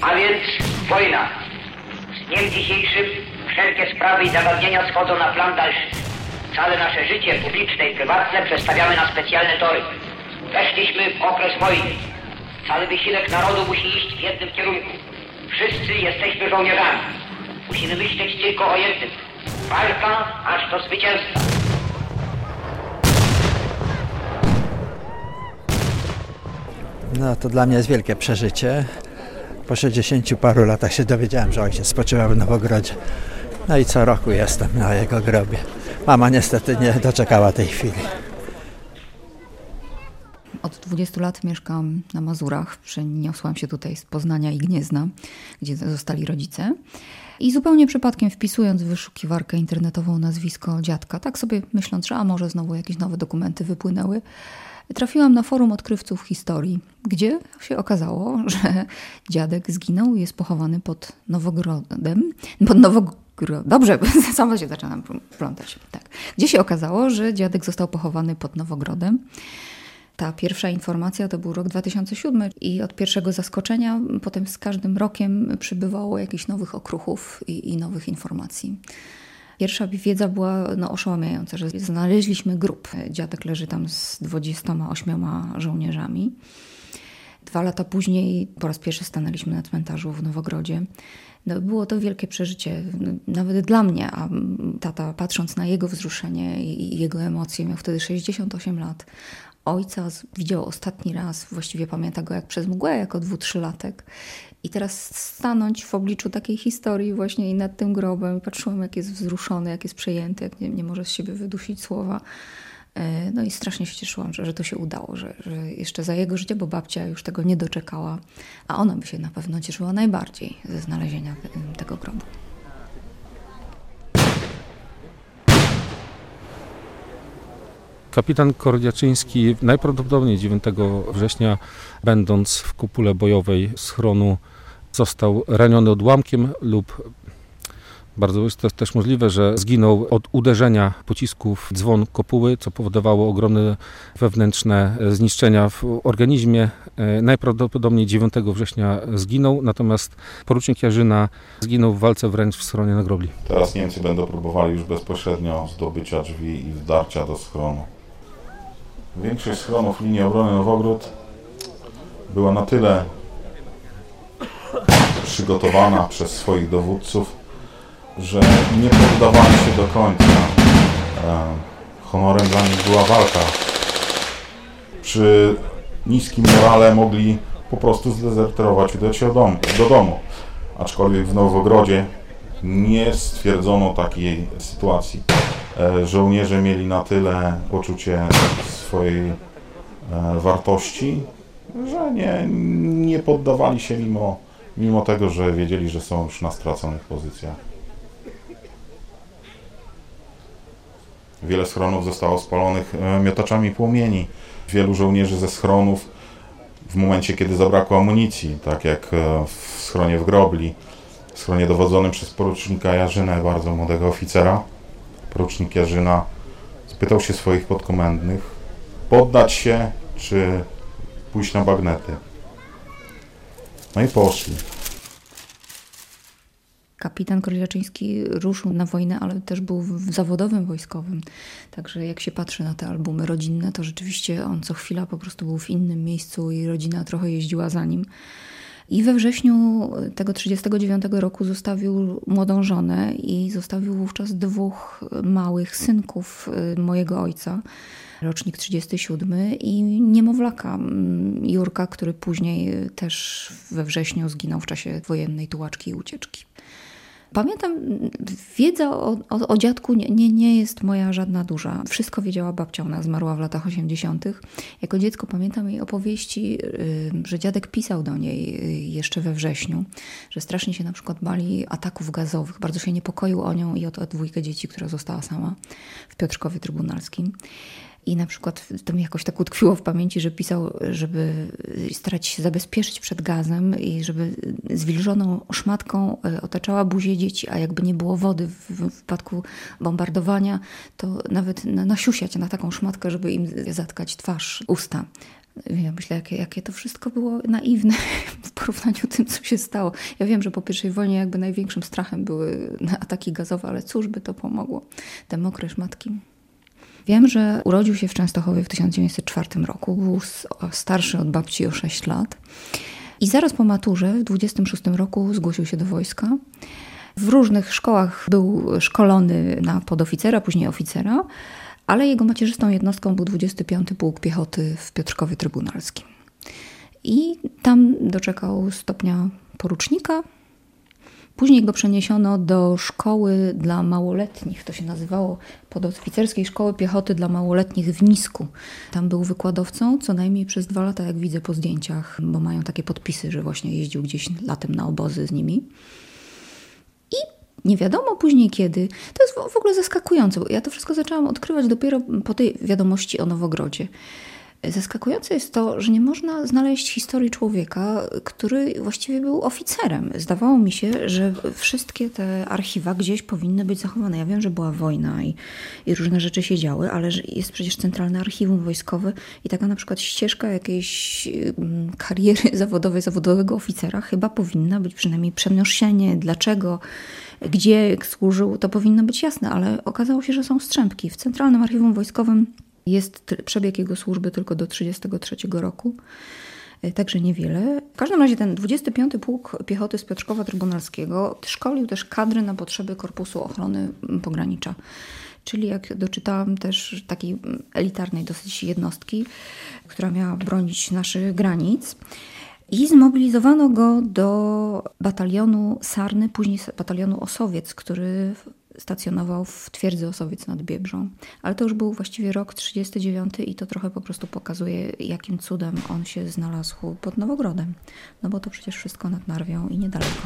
A więc wojna. Z dniem dzisiejszym wszelkie sprawy i zagadnienia schodzą na plan dalszy. Całe nasze życie publiczne i prywatne przestawiamy na specjalne tory. Weszliśmy w okres wojny. Cały wysiłek narodu musi iść w jednym kierunku. Wszyscy jesteśmy żołnierzami. Musimy myśleć tylko o jednym. Walka aż do zwycięstwa. No to dla mnie jest wielkie przeżycie. Po 60 paru latach się dowiedziałem, że ojciec spoczywa w Nowogrodzie. No i co roku jestem na jego grobie. Mama niestety nie doczekała tej chwili. Od 20 lat mieszkam na Mazurach. Przeniosłam się tutaj z Poznania i Gniezna, gdzie zostali rodzice. I zupełnie przypadkiem, wpisując w wyszukiwarkę internetową nazwisko dziadka, tak sobie myśląc, że a może znowu jakieś nowe dokumenty wypłynęły, trafiłam na forum odkrywców historii, gdzie się okazało, że dziadek zginął i jest pochowany pod Nowogrodem. Dobrze, sama się zaczynam plątać. Tak. Gdzie się okazało, że dziadek został pochowany pod Nowogrodem. Ta pierwsza informacja to był rok 2007 i od pierwszego zaskoczenia potem z każdym rokiem przybywało jakichś nowych okruchów i nowych informacji. Pierwsza wiedza była oszałamiająca, że znaleźliśmy grób. Dziadek leży tam z 28 żołnierzami. 2 lata później po raz pierwszy stanęliśmy na cmentarzu w Nowogrodzie. Było to wielkie przeżycie, nawet dla mnie, a tata, patrząc na jego wzruszenie i jego emocje, miał wtedy 68 lat. Ojca widział ostatni raz, właściwie pamięta go jak przez mgłę, jako 2-3-latek. I teraz stanąć w obliczu takiej historii właśnie i nad tym grobem, patrzyłam jak jest wzruszony, jak jest przejęty, jak nie może z siebie wydusić słowa. No i strasznie się cieszyłam, że to się udało, że jeszcze za jego życia, bo babcia już tego nie doczekała, a ona by się na pewno cieszyła najbardziej ze znalezienia tego grobu. Kapitan Kordiaczyński najprawdopodobniej 9 września, będąc w kopule bojowej schronu, został raniony odłamkiem lub bardzo jest to też możliwe, że zginął od uderzenia pocisków w dzwon kopuły, co powodowało ogromne wewnętrzne zniszczenia w organizmie. Najprawdopodobniej 9 września zginął, natomiast porucznik Jarzyna zginął w walce wręcz w schronie na Grobli. Teraz Niemcy będą próbowali już bezpośrednio zdobycia drzwi i wdarcia do schronu. Większość schronów linii obrony Nowogród była na tyle przygotowana przez swoich dowódców, że nie poddawali się do końca. Honorem dla nich była walka. Przy niskim morale mogli po prostu zdezerterować i udać się do domu. Aczkolwiek w Nowogrodzie nie stwierdzono takiej sytuacji. Żołnierze mieli na tyle poczucie swojej wartości, że nie poddawali się mimo tego, że wiedzieli, że są już na straconych pozycjach. Wiele schronów zostało spalonych miotaczami płomieni. Wielu żołnierzy ze schronów w momencie, kiedy zabrakło amunicji, tak jak w schronie w Grobli, w schronie dowodzonym przez porucznika Jarzynę, bardzo młodego oficera. Porucznik Jarzyna spytał się swoich podkomendnych, poddać się czy pójść na bagnety. No i poszli. Kapitan Kordiaczyński ruszył na wojnę, ale też był zawodowym wojskowym. Także jak się patrzy na te albumy rodzinne, to rzeczywiście on co chwila po prostu był w innym miejscu i rodzina trochę jeździła za nim. I we wrześniu tego 1939 roku zostawił młodą żonę i zostawił wówczas 2 małych synków mojego ojca, rocznik 1937 i niemowlaka Jurka, który później też we wrześniu zginął w czasie wojennej tułaczki i ucieczki. Pamiętam, wiedza o dziadku nie jest moja żadna duża. Wszystko wiedziała babcia, ona zmarła w latach 80. Jako dziecko pamiętam jej opowieści, że dziadek pisał do niej jeszcze we wrześniu, że strasznie się na przykład bali ataków gazowych, bardzo się niepokoił o nią i o 2 dzieci, która została sama w Piotrkowie Trybunalskim. I na przykład to mi jakoś tak utkwiło w pamięci, że pisał, żeby starać się zabezpieczyć przed gazem i żeby zwilżoną szmatką otaczała buzię dzieci, a jakby nie było wody w wypadku bombardowania, to nawet nasiusiać na taką szmatkę, żeby im zatkać twarz, usta. Ja myślę, jakie to wszystko było naiwne w porównaniu z tym, co się stało. Ja wiem, że po I wojnie jakby największym strachem były ataki gazowe, ale cóż by to pomogło? Te mokre szmatki. Wiem, że urodził się w Częstochowie w 1904 roku. Był starszy od babci o 6 lat. I zaraz po maturze w 26 roku zgłosił się do wojska. W różnych szkołach był szkolony na podoficera, później oficera, ale jego macierzystą jednostką był 25. Pułk Piechoty w Piotrkowie Trybunalskim. I tam doczekał stopnia porucznika. Później go przeniesiono do szkoły dla małoletnich, to się nazywało Podoficerskiej Szkoły Piechoty dla Małoletnich w Nisku. Tam był wykładowcą co najmniej przez 2 lata, jak widzę po zdjęciach, bo mają takie podpisy, że właśnie jeździł gdzieś latem na obozy z nimi. I nie wiadomo później kiedy. To jest w ogóle zaskakujące, bo ja to wszystko zaczęłam odkrywać dopiero po tej wiadomości o Nowogrodzie. Zaskakujące jest to, że nie można znaleźć historii człowieka, który właściwie był oficerem. Zdawało mi się, że wszystkie te archiwa gdzieś powinny być zachowane. Ja wiem, że była wojna i różne rzeczy się działy, ale jest przecież Centralne Archiwum Wojskowe i taka na przykład ścieżka jakiejś kariery zawodowej, zawodowego oficera chyba powinna być, przynajmniej przenoszenie, dlaczego, gdzie służył, to powinno być jasne, ale okazało się, że są strzępki. W Centralnym Archiwum Wojskowym jest przebieg jego służby tylko do 1933 roku, także niewiele. W każdym razie ten 25. Pułk Piechoty z Piotrkowa Trybunalskiego szkolił też kadry na potrzeby Korpusu Ochrony Pogranicza. Czyli jak doczytałam też takiej elitarnej dosyć jednostki, która miała bronić naszych granic. I zmobilizowano go do batalionu Sarny, później batalionu Osowiec, który stacjonował w twierdzy Osowiec nad Biebrzą. Ale to już był właściwie rok 1939 i to trochę po prostu pokazuje, jakim cudem on się znalazł pod Nowogrodem. No bo to przecież wszystko nad Narwią i niedaleko.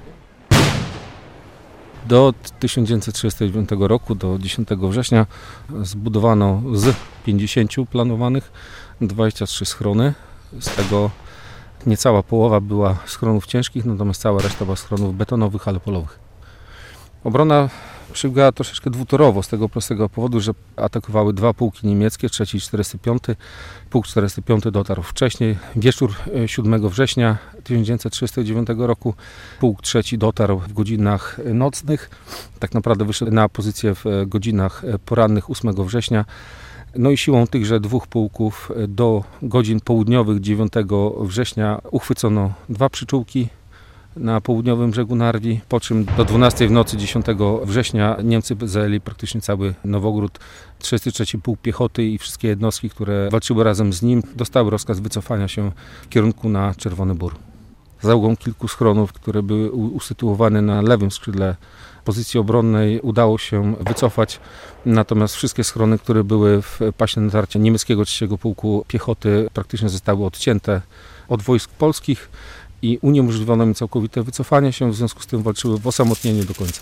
Do 1939 roku, do 10 września zbudowano z 50 planowanych 23 schrony. Z tego niecała połowa była schronów ciężkich, natomiast cała reszta była schronów betonowych, ale polowych. Obrona przebiegała troszeczkę dwutorowo z tego prostego powodu, że atakowały 2 pułki niemieckie, 3 i 45. Pułk 45 dotarł wcześniej. Wieczór 7 września 1939 roku pułk 3 dotarł w godzinach nocnych. Tak naprawdę wyszedł na pozycję w godzinach porannych 8 września. No i siłą tychże 2 pułków do godzin południowych 9 września uchwycono 2 przyczółki na południowym brzegu Narwi, po czym do 12 w nocy 10 września Niemcy zajęli praktycznie cały Nowogród. 33 Pułk Piechoty i wszystkie jednostki, które walczyły razem z nim, dostały rozkaz wycofania się w kierunku na Czerwony Bór. Załogą kilku schronów, które były usytuowane na lewym skrzydle pozycji obronnej, udało się wycofać, natomiast wszystkie schrony, które były w pasie natarcia niemieckiego 3 Pułku Piechoty, praktycznie zostały odcięte od wojsk polskich i uniemożliwiono im całkowite wycofanie się, w związku z tym walczyły w osamotnieniu do końca.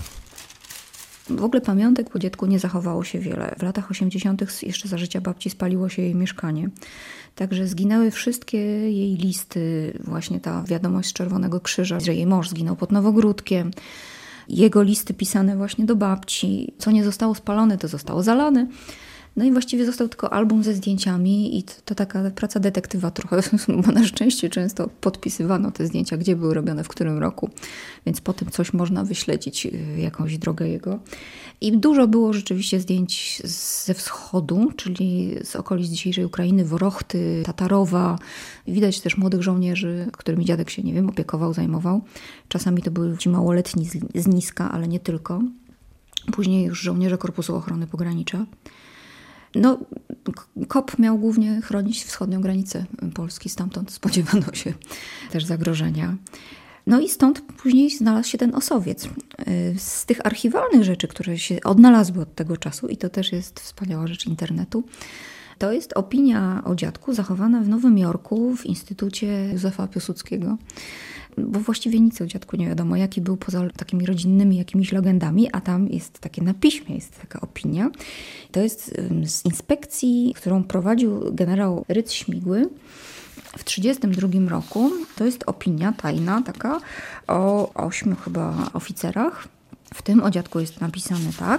W ogóle pamiątek po dziecku nie zachowało się wiele. W latach 80. jeszcze za życia babci spaliło się jej mieszkanie. Także zginęły wszystkie jej listy, właśnie ta wiadomość z Czerwonego Krzyża, że jej mąż zginął pod Nowogródkiem. Jego listy pisane właśnie do babci. Co nie zostało spalone, to zostało zalane. No i właściwie został tylko album ze zdjęciami i to taka praca detektywa trochę, bo na szczęście często podpisywano te zdjęcia, gdzie były robione, w którym roku, więc po tym coś można wyśledzić, jakąś drogę jego. I dużo było rzeczywiście zdjęć ze wschodu, czyli z okolic dzisiejszej Ukrainy, Worochty, Tatarowa. Widać też młodych żołnierzy, którymi dziadek się, nie wiem, opiekował, zajmował. Czasami to byli ci małoletni z Niska, ale nie tylko. Później już żołnierze Korpusu Ochrony Pogranicza. No, KOP miał głównie chronić wschodnią granicę Polski, stamtąd spodziewano się też zagrożenia. No i stąd później znalazł się ten Osowiec. Z tych archiwalnych rzeczy, które się odnalazły od tego czasu, i to też jest wspaniała rzecz internetu, to jest opinia o dziadku zachowana w Nowym Jorku w Instytucie Józefa Piłsudskiego. Bo właściwie nic o dziadku nie wiadomo, jaki był poza takimi rodzinnymi jakimiś legendami, a tam jest takie na piśmie, jest taka opinia. To jest z inspekcji, którą prowadził generał Rydz-Śmigły w 1932 roku. To jest opinia tajna taka o 8 chyba oficerach. W tym o dziadku jest napisane tak,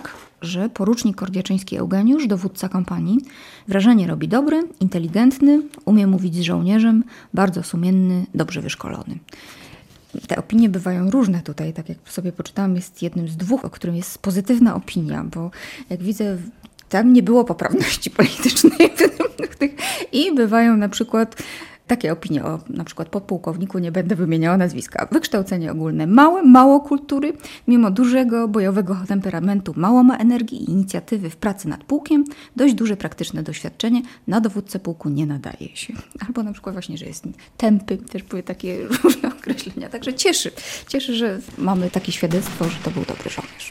że porucznik Kordiaczyński Eugeniusz, dowódca kompanii, wrażenie robi dobre, inteligentny, umie mówić z żołnierzem, bardzo sumienny, dobrze wyszkolony. Te opinie bywają różne tutaj, tak jak sobie poczytałam, jest jednym z dwóch, o którym jest pozytywna opinia, bo jak widzę, tam nie było poprawności politycznej i bywają na przykład takie opinie o na przykład podpułkowniku, nie będę wymieniała nazwiska. Wykształcenie ogólne małe, mało kultury, mimo dużego bojowego temperamentu mało ma energii i inicjatywy w pracy nad pułkiem, dość duże praktyczne doświadczenie, na dowódcę pułku nie nadaje się. Albo na przykład właśnie, że jest tępy, też były takie różne określenia. Także cieszy, że mamy takie świadectwo, że to był dobry żołnierz.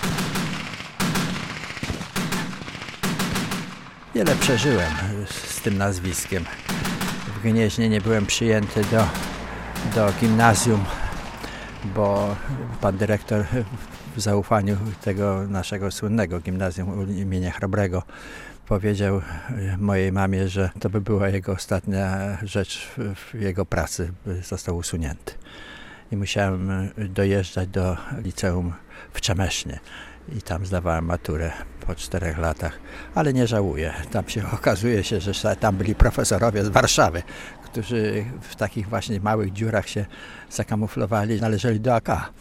Wiele przeżyłem z tym nazwiskiem. W Gnieźnie nie byłem przyjęty do gimnazjum, bo pan dyrektor w zaufaniu tego naszego słynnego gimnazjum imienia Chrobrego powiedział mojej mamie, że to by była jego ostatnia rzecz w jego pracy, by został usunięty. I musiałem dojeżdżać do liceum w Czemesznie. I tam zdawałem maturę po 4 latach, ale nie żałuję. Tam się okazuje się, że tam byli profesorowie z Warszawy, którzy w takich właśnie małych dziurach się zakamuflowali, należeli do AK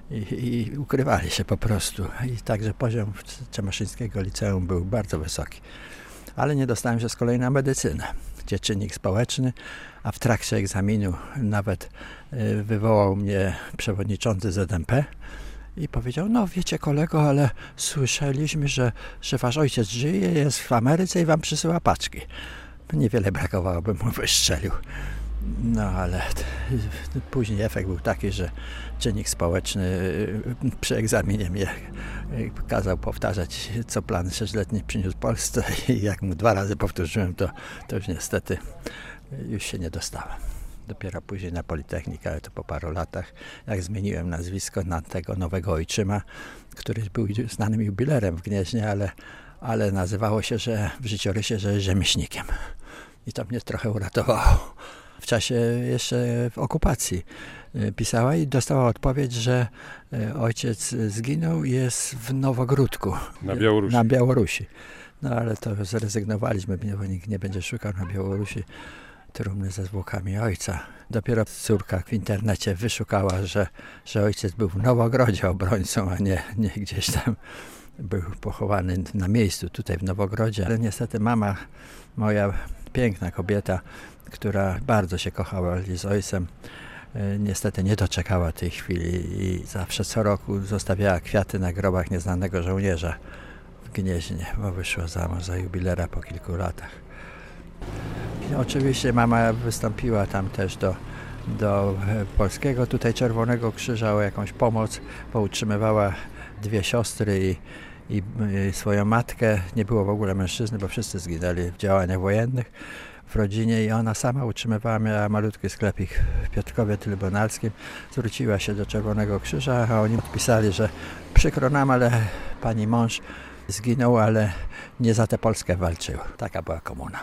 i ukrywali się po prostu. I także poziom Czemeszyńskiego liceum był bardzo wysoki. Ale nie dostałem się z kolei na medycynę, gdzie czynnik społeczny, a w trakcie egzaminu nawet wywołał mnie przewodniczący ZMP, i powiedział, no wiecie kolego, ale słyszeliśmy, że wasz ojciec żyje, jest w Ameryce i wam przysyła paczki. Niewiele brakowało, bym mu wystrzelił. No ale później efekt był taki, że czynnik społeczny przy egzaminie mnie kazał powtarzać, co plan 6-letni przyniósł Polsce i jak mu 2 razy powtórzyłem, to już niestety już się nie dostałem. Dopiero później na Politechnikę, ale to po paru latach, jak zmieniłem nazwisko na tego nowego ojczyma, który był znanym jubilerem w Gnieźnie, ale nazywało się, że w życiorysie, że jest rzemieślnikiem. I to mnie trochę uratowało. W czasie jeszcze w okupacji pisała i dostała odpowiedź, że ojciec zginął, jest w Nowogródku. Na Białorusi. No ale to zrezygnowaliśmy, bo nikt nie będzie szukał na Białorusi trumny ze zwłokami ojca. Dopiero córka w internecie wyszukała, że ojciec był w Nowogrodzie obrońcą, a nie gdzieś tam był pochowany na miejscu, tutaj w Nowogrodzie. Ale niestety mama, moja piękna kobieta, która bardzo się kochała z ojcem, niestety nie doczekała tej chwili i zawsze co roku zostawiała kwiaty na grobach nieznanego żołnierza w Gnieźnie, bo wyszła za mąż za jubilera po kilku latach. I oczywiście mama wystąpiła tam też do Polskiego tutaj Czerwonego Krzyża o jakąś pomoc, bo utrzymywała 2 siostry i swoją matkę. Nie było w ogóle mężczyzny, bo wszyscy zginęli w działaniach wojennych w rodzinie i ona sama utrzymywała, miała malutki sklepik w Piotrkowie Trybunalskim. Zwróciła się do Czerwonego Krzyża, a oni odpisali, że przykro nam, ale pani mąż zginął, ale nie za tę Polskę walczył. Taka była komuna.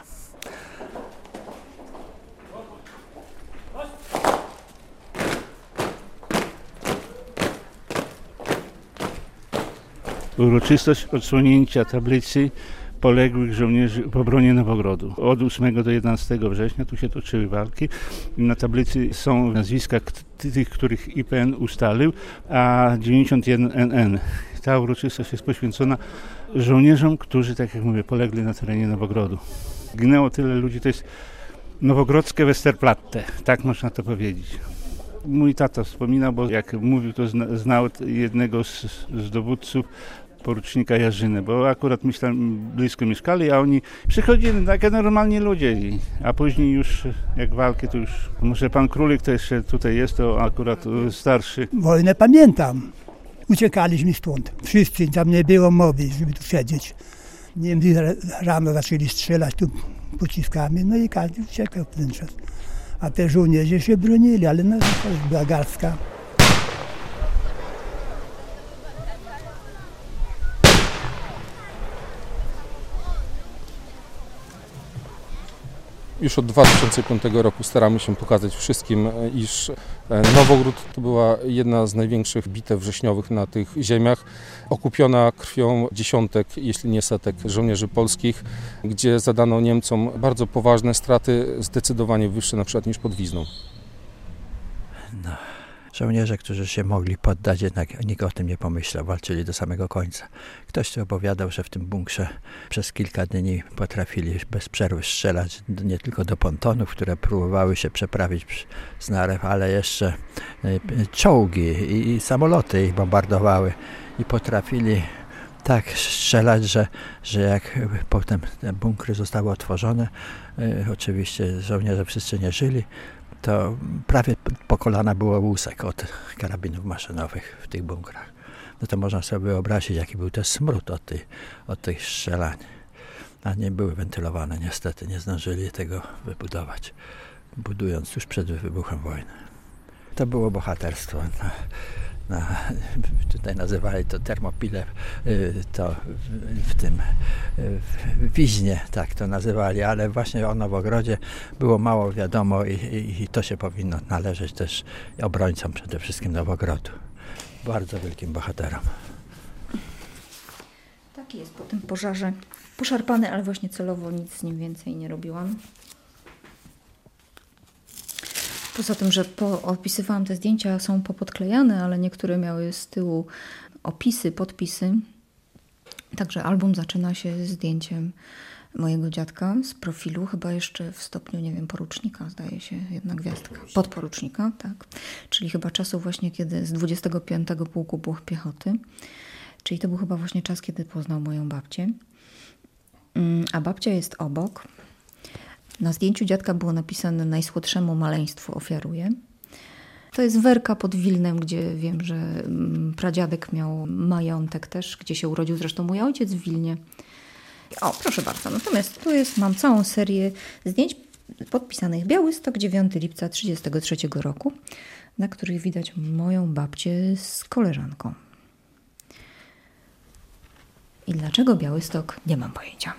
Uroczystość odsłonięcia tablicy poległych żołnierzy w obronie Nowogrodu. Od 8 do 11 września tu się toczyły walki. Na tablicy są nazwiska tych, których IPN ustalił, a 91 NN. Ta uroczystość jest poświęcona żołnierzom, którzy, tak jak mówię, polegli na terenie Nowogrodu. Ginęło tyle ludzi, to jest nowogrodzkie Westerplatte, tak można to powiedzieć. Mój tata wspominał, bo jak mówił, to znał jednego z dowódców, porucznika Jarzynę, bo akurat blisko mieszkali, a oni przychodzili takie normalni ludzie, a później już jak walki, to już może pan Królik to jeszcze tutaj jest, to akurat starszy. Wojnę pamiętam. Uciekaliśmy stąd. Wszyscy, tam nie było mowy, żeby tu siedzieć. Niemcy rano zaczęli strzelać tu pociskami, no i każdy uciekał w ten czas. A te żołnierze się bronili, ale no, to była garstka. Już od 2005 roku staramy się pokazać wszystkim, iż Nowogród to była jedna z największych bitew wrześniowych na tych ziemiach, okupiona krwią dziesiątek, jeśli nie setek żołnierzy polskich, gdzie zadano Niemcom bardzo poważne straty, zdecydowanie wyższe na przykład niż pod Wizną. No. Żołnierze, którzy się mogli poddać, jednak nikt o tym nie pomyślał, walczyli do samego końca. Ktoś tu opowiadał, że w tym bunkrze przez kilka dni potrafili bez przerwy strzelać nie tylko do pontonów, które próbowały się przeprawić z Narew, ale jeszcze czołgi i samoloty ich bombardowały i potrafili tak strzelać, że jak potem te bunkry zostały otworzone, oczywiście żołnierze wszyscy nie żyli, to prawie po kolana było łusek od karabinów maszynowych w tych bunkrach. No to można sobie wyobrazić, jaki był też smród od tych strzelań. A nie były wentylowane niestety, nie zdążyli tego wybudować, budując tuż przed wybuchem wojny. To było bohaterstwo. Tutaj nazywali to Termopile, to w tym w Wiźnie tak to nazywali, ale właśnie o Nowogrodzie było mało wiadomo i to się powinno należeć też obrońcom przede wszystkim Nowogrodu. Bardzo wielkim bohaterom. Taki jest po tym pożarze. Poszarpany, ale właśnie celowo nic z nim więcej nie robiłam. Poza tym, że opisywałam te zdjęcia, są popodklejane, ale niektóre miały z tyłu opisy, podpisy. Także album zaczyna się zdjęciem mojego dziadka z profilu, chyba jeszcze w stopniu, nie wiem, porucznika, zdaje się, jedna gwiazdka. Podporucznika, tak. Czyli chyba czasu właśnie, kiedy z 25. Pułku Piechoty. Czyli to był chyba właśnie czas, kiedy poznał moją babcię. A babcia jest obok. Na zdjęciu dziadka było napisane: najsłodszemu maleństwu ofiaruję. To jest Werka pod Wilnem, gdzie wiem, że pradziadek miał majątek też, gdzie się urodził zresztą mój ojciec w Wilnie. O, proszę bardzo. Natomiast mam całą serię zdjęć podpisanych Białystok, 9 lipca 1933 roku, na których widać moją babcię z koleżanką. I dlaczego Białystok? Nie mam pojęcia.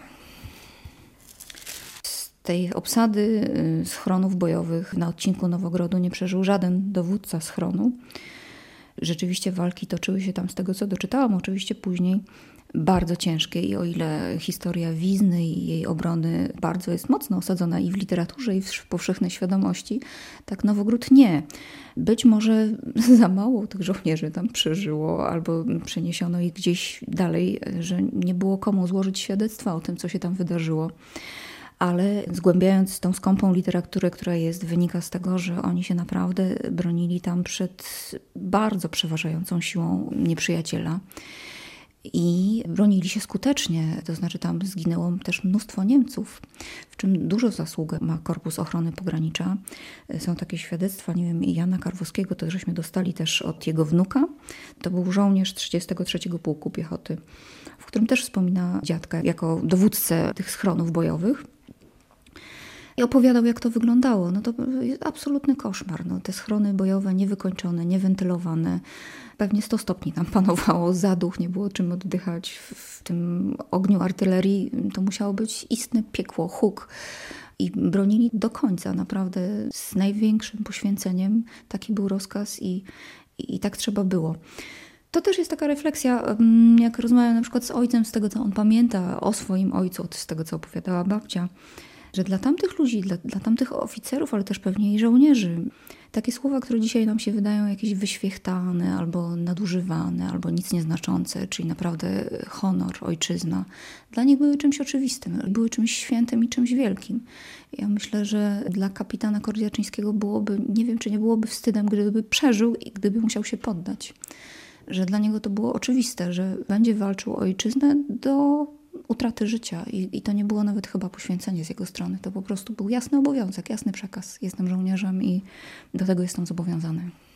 Tej obsady schronów bojowych na odcinku Nowogrodu nie przeżył żaden dowódca schronu. Rzeczywiście walki toczyły się tam, z tego co doczytałam, oczywiście później, bardzo ciężkie i o ile historia Wizny i jej obrony bardzo jest mocno osadzona i w literaturze, i w powszechnej świadomości, tak Nowogród nie. Być może za mało tych żołnierzy tam przeżyło albo przeniesiono ich gdzieś dalej, że nie było komu złożyć świadectwa o tym, co się tam wydarzyło. Ale zgłębiając tą skąpą literaturę, która jest, wynika z tego, że oni się naprawdę bronili tam przed bardzo przeważającą siłą nieprzyjaciela i bronili się skutecznie, to znaczy tam zginęło też mnóstwo Niemców, w czym dużo zasług ma Korpus Ochrony Pogranicza. Są takie świadectwa, nie wiem, Jana Karwowskiego, to żeśmy dostali też od jego wnuka. To był żołnierz 33. Pułku Piechoty, w którym też wspomina dziadka jako dowódcę tych schronów bojowych. I opowiadał, jak to wyglądało. No to jest absolutny koszmar. No, te schrony bojowe niewykończone, niewentylowane. Pewnie 100 stopni tam panowało, zaduch, nie było czym oddychać. W tym ogniu artylerii to musiało być istne piekło, huk. I bronili do końca, naprawdę z największym poświęceniem. Taki był rozkaz i tak trzeba było. To też jest taka refleksja, jak rozmawiam na przykład z ojcem, z tego, co on pamięta o swoim ojcu, z tego, co opowiadała babcia, że dla tamtych ludzi, dla tamtych oficerów, ale też pewnie i żołnierzy, takie słowa, które dzisiaj nam się wydają jakieś wyświechtane, albo nadużywane, albo nic nieznaczące, czyli naprawdę honor, ojczyzna, dla nich były czymś oczywistym, były czymś świętym i czymś wielkim. Ja myślę, że dla kapitana Kordiaczyńskiego byłoby, nie wiem, czy nie byłoby wstydem, gdyby przeżył i gdyby musiał się poddać. Że dla niego to było oczywiste, że będzie walczył o ojczyznę do utraty życia i to nie było nawet chyba poświęcenie z jego strony. To po prostu był jasny obowiązek, jasny przekaz. Jestem żołnierzem i do tego jestem zobowiązany.